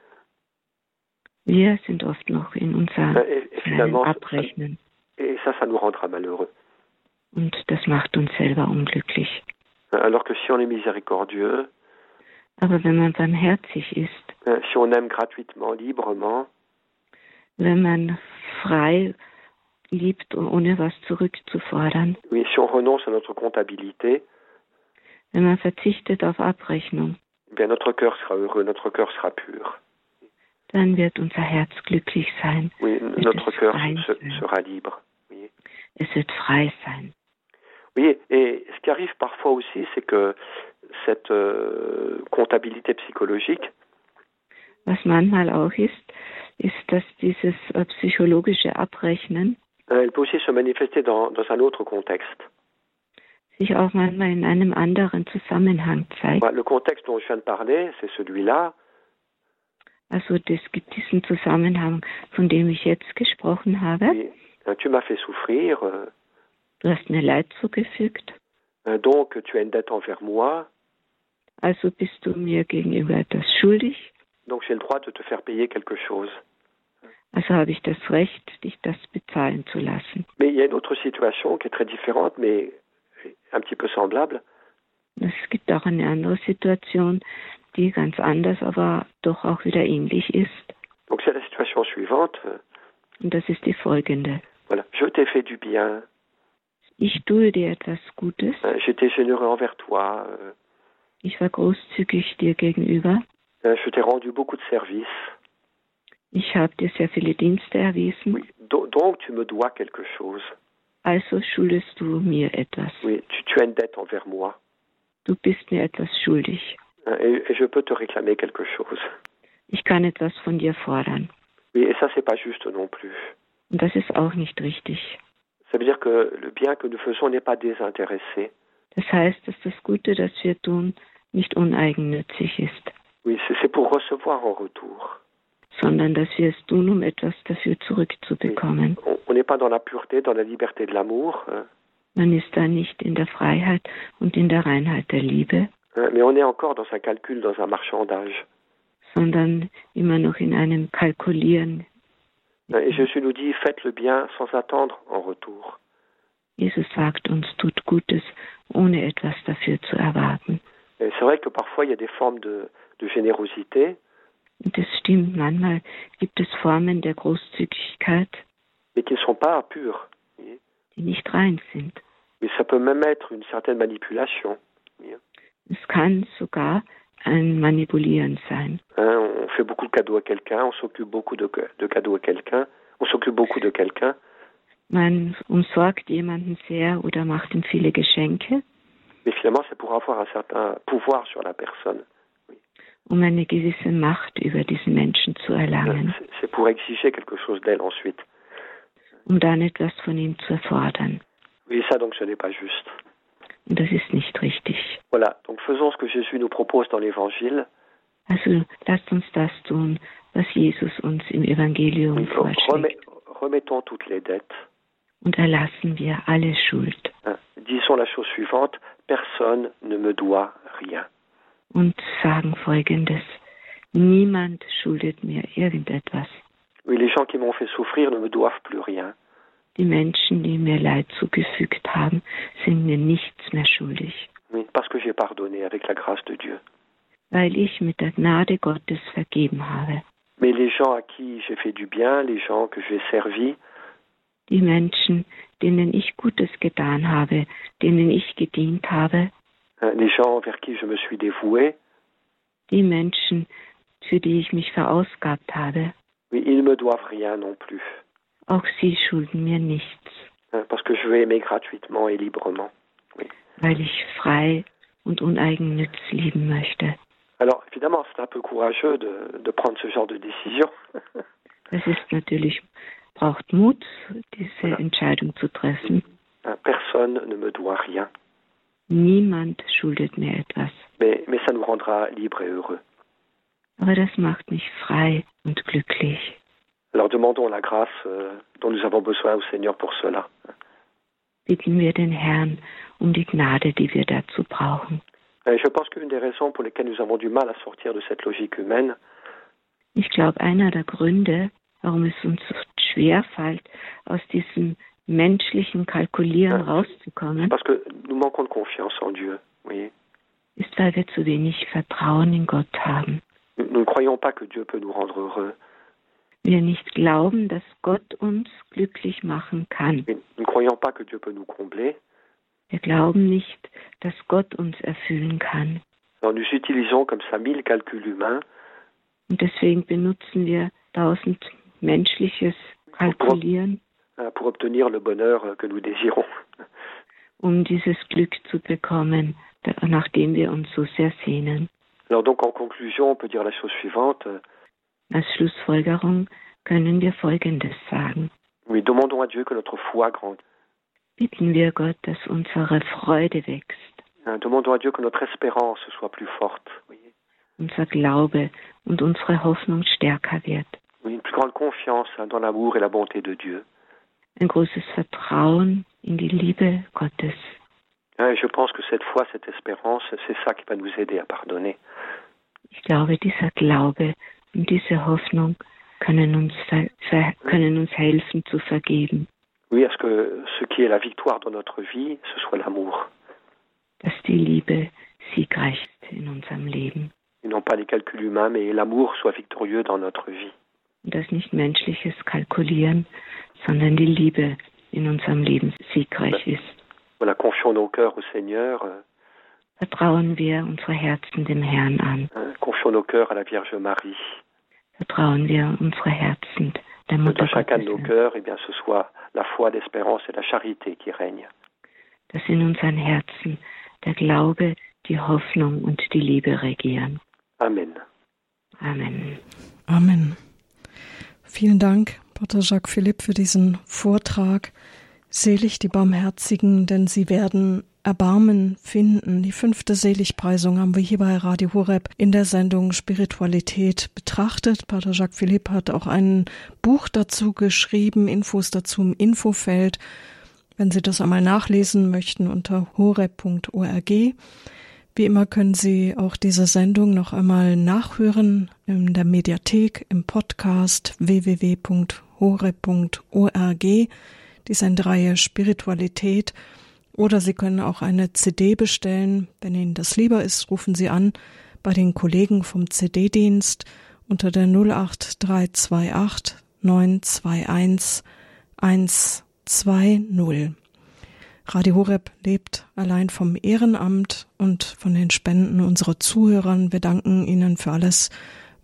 Wir sind oft noch in unserem Et, et kleinen finalement, Abrechnen. et ça, ça nous rendra malheureux. Und das macht uns selber unglücklich. Alors que si on est miséricordieux, Aber wenn man barmherzig ist, euh, si on aime gratuitement, librement, wenn man frei liebt, ohne was zurückzufordern, oui, si on renonce à notre comptabilité, wenn man verzichtet auf Abrechnung, eh bien notre cœur sera heureux, notre cœur sera pur. dann wird unser Herz glücklich sein. Oui, Wird notre es cœur frei se- sein. sera libre. Oui. Es wird frei sein. Oui, et ce qui arrive parfois aussi, c'est que cette euh, comptabilité psychologique, Was manchmal auch ist, ist, dass dieses äh, psychologische Abrechnen euh, elle peut aussi se manifester dans, dans un autre contexte. sich auch manchmal in einem anderen Zusammenhang zeigt. Voilà, le contexte dont je viens de parler, c'est celui-là. Also es gibt diesen Zusammenhang, von dem ich jetzt gesprochen habe. Oui, euh, tu m'as fait souffrir, euh, Du hast mir Leid zugefügt, euh, donc tu as une dette envers moi, also bist du mir gegenüber etwas schuldig. donc j'ai le droit de te faire payer quelque chose. Also habe ich das Recht, dich das bezahlen zu lassen. Mais il y a une autre situation qui est très différente, mais un petit peu semblable. Es gibt auch eine andere Situation, die ganz anders, aber doch auch wieder ähnlich ist. Donc c'est la situation suivante. euh, Und das ist die folgende. Voilà, je t'ai fait du bien, Ich tue dir etwas Gutes. euh, j'étais généreux envers toi, euh, Ich war großzügig dir gegenüber. euh, je t'ai rendu beaucoup de services. Ich habe dir sehr viele Dienste erwiesen. Oui, do- donc tu me dois quelque chose. Also schuldest du mir etwas. Oui, tu, tu as une dette envers moi. Du bist mir etwas schuldig. Hein, Et, et je peux te réclamer quelque chose. Ich kann etwas von dir fordern. Oui, et ça, c'est pas juste non plus. Und das ist auch nicht richtig. Ça veut dire que le bien que nous faisons n'est pas désintéressé. Das heißt, dass das Gute, das wir tun, nicht uneigennützig ist, Oui, c'est c'est pour recevoir en retour. sondern dass wir es tun, um etwas dafür zurückzubekommen. On on n'est pas dans la pureté, dans la liberté de l'amour, hein, Man ist da nicht in der Freiheit und in der Reinheit der Liebe, hein, mais on est encore dans un calcul, dans un marchandage. sondern immer noch in einem Kalkulieren. Hein, Et Jésus nous dit, faites le bien sans attendre en retour. Jesus sagt uns, tut Gutes, ohne etwas dafür zu erwarten. Et c'est vrai que parfois, il y a des formes de, de générosité, Und es stimmt, manchmal gibt es Formen der Großzügigkeit, mais qui ne sont pas pures. Oui. die nicht rein sind. Mais ça peut même être une certaine manipulation. Oui. Es kann sogar ein Manipulieren sein. Hein, on fait beaucoup de cadeaux à quelqu'un, on s'occupe beaucoup de, de cadeaux à quelqu'un, on s'occupe beaucoup de quelqu'un, Man umsorgt jemanden sehr oder macht ihm viele Geschenke. Mais finalement, c'est pour avoir un certain pouvoir sur la personne. Um eine gewisse Macht über diesen Menschen zu erlangen. C'est, c'est pour exiger quelque chose d'elle ensuite. Um dann etwas von ihm zu erfordern. Oui, ça donc ce n'est pas juste. Und das ist nicht richtig. Voilà, donc faisons ce que Jésus nous propose dans l'Évangile. Also lasst uns das tun, was Jesus uns im Evangelium vorschlägt. Remettons toutes les dettes. Und erlassen wir alle Schuld. Disons la chose suivante, personne ne me doit rien. Und sagen Folgendes, niemand schuldet mir irgendetwas. Oui, les gens qui m'ont fait souffrir ne me doivent plus rien. Die Menschen, die mir Leid zugefügt haben, sind mir nichts mehr schuldig. Oui, parce que j'ai pardonné avec la grâce de Dieu. Weil ich mit der Gnade Gottes vergeben habe. Mais les gens à qui j'ai fait du bien, les gens que j'ai servis, die Menschen, denen ich Gutes getan habe, denen ich gedient habe, les gens vers qui je me suis dévoué, die Menschen, für die ich mich verausgabt habe, oui, ils ne me doivent rien non plus. Auch sie schulden mir nichts. Parce que je veux aimer gratuitement et librement. Oui. Weil ich frei und uneigennütz lieben möchte. Alors, évidemment, c'est un peu courageux de, de prendre ce genre de décision. Es ist natürlich, braucht Mut, diese voilà. Entscheidung zu treffen. Personne ne me doit rien. Niemand schuldet mir etwas. Mais, mais ça nous rendra libres et heureux. Aber das macht mich frei und glücklich. Alors demandons la grâce euh, dont nous avons besoin au Seigneur pour cela. Bitten wir den Herrn um die Gnade, die wir dazu brauchen. Et je pense qu'une des raisons pour lesquelles nous avons du mal à sortir de cette logique humaine, ich glaube, einer der Gründe, warum es uns so schwer fällt, aus diesem menschlichen Kalkulieren ja, rauszukommen, parce que nous manquons de confiance en Dieu, oui. ist, weil wir zu wenig Vertrauen in Gott haben. Nous ne croyons pas que Dieu peut nous rendre heureux. Wir nicht glauben, dass Gott uns glücklich machen kann. Nous ne croyons pas que Dieu peut nous combler. Wir glauben nicht, dass Gott uns erfüllen kann. Alors nous utilisons comme ça mille calculs humains. Und deswegen benutzen wir tausend menschliches Kalkulieren, pour, pour obtenir le bonheur que nous désirons. Um dieses Glück zu bekommen, nach dem wir uns so sehr sehnen. Alors donc en conclusion, on peut dire la chose suivante. Als Schlussfolgerung können wir Folgendes sagen. Oui, demandons à Dieu que notre foi grandisse. Bitten wir Gott, dass unsere Freude wächst. Demandons à Dieu que notre espérance soit plus forte. Oui. Unser Glaube und unsere Hoffnung stärker wird. Oui, une plus grande confiance dans l'amour et la bonté de Dieu. Ein großes Vertrauen in die Liebe Gottes. Et je pense que cette foi, cette espérance, c'est ça qui va nous aider à pardonner. Ich glaube, dieser Glaube und diese Hoffnung können uns, ver- ver- können uns helfen zu vergeben. Oui, à ce que ce qui est la victoire dans notre vie, ce soit l'amour. Dass die Liebe siegreich ist in unserem Leben. Et non pas les calculs humains, mais l'amour soit victorieux dans notre vie. Und das nicht menschliches Kalkulieren, sondern die Liebe in unserem Leben siegreich ist. Voilà, confions nos cœurs au Seigneur. Vertrauen wir unsere Herzen dem Herrn an. Confions nos cœurs à la Vierge Marie. Vertrauen wir unsere Herzen der Mutter Gottes. Dans chacun de nos cœurs, eh bien, ce soit la foi, l'espérance et la charité qui règnent. Dass in unseren Herzen der Glaube, die Hoffnung und die Liebe regieren. Amen. Amen. Amen. Vielen Dank, Pater Jacques Philipp, für diesen Vortrag. Selig die Barmherzigen, denn sie werden Erbarmen finden. Die fünfte Seligpreisung haben wir hier bei Radio Horeb in der Sendung Spiritualität betrachtet. Pater Jacques Philipp hat auch ein Buch dazu geschrieben, Infos dazu im Infofeld. Wenn Sie das einmal nachlesen möchten, unter horeb punkt org. Wie immer können Sie auch diese Sendung noch einmal nachhören in der Mediathek, im Podcast w w w punkt horeb punkt org, die Sendereihe Spiritualität. Oder Sie können auch eine C D bestellen. Wenn Ihnen das lieber ist, rufen Sie an bei den Kollegen vom C D-Dienst unter der null acht drei zwei acht neun zwei eins eins zwei null. Radio Horeb lebt allein vom Ehrenamt und von den Spenden unserer Zuhörern. Wir danken Ihnen für alles,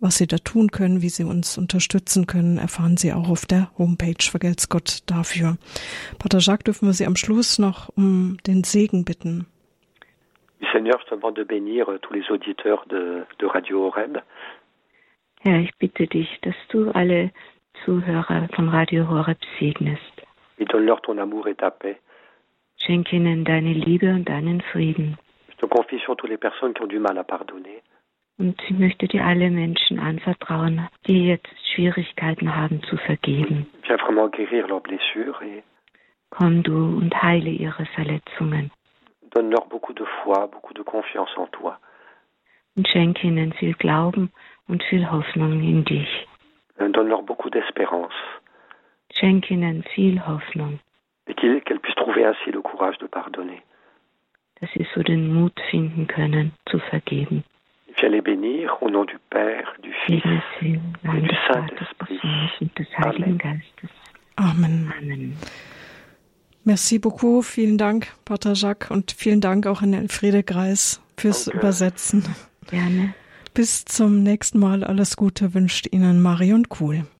was Sie da tun können, wie Sie uns unterstützen können, erfahren Sie auch auf der Homepage. Vergelt's Gott dafür. Pater Jacques, dürfen wir Sie am Schluss noch um den Segen bitten? Seigneur, je te demande de bénir tous les auditeurs de, de Radio Horeb. Herr, ich bitte dich, dass du alle Zuhörer von Radio Horeb segnest. Et donne-leur ton amour et ta paix. Schenk ihnen deine Liebe und deinen Frieden. Je te confie sur toutes les personnes qui ont du mal à pardonner. Und ich möchte dir alle Menschen anvertrauen, die jetzt Schwierigkeiten haben zu vergeben. Viens vraiment guérir leurs blessures et Komm du und heile ihre Verletzungen. donne-leur beaucoup de foi, beaucoup de confiance en toi. Und schenk ihnen viel Glauben und viel Hoffnung in dich. Donne-leur beaucoup d'espérance. Schenk ihnen viel Hoffnung, Et qu'ils- qu'elles puissent trouver ainsi le courage de pardonner. dass sie so den Mut finden können, zu vergeben. Viens les bénir au nom du Père, du Fils Segne sie im et Namen du des Vaters, des Saint-Esprit. Sohnes und des Heiligen Amen. Geistes. Amen. Amen. Merci beaucoup. Vielen Dank, Pater Jacques, und vielen Dank auch an Elfriede Greis fürs Danke. Übersetzen. Gerne. Bis zum nächsten Mal. Alles Gute wünscht Ihnen Marion Kuhl.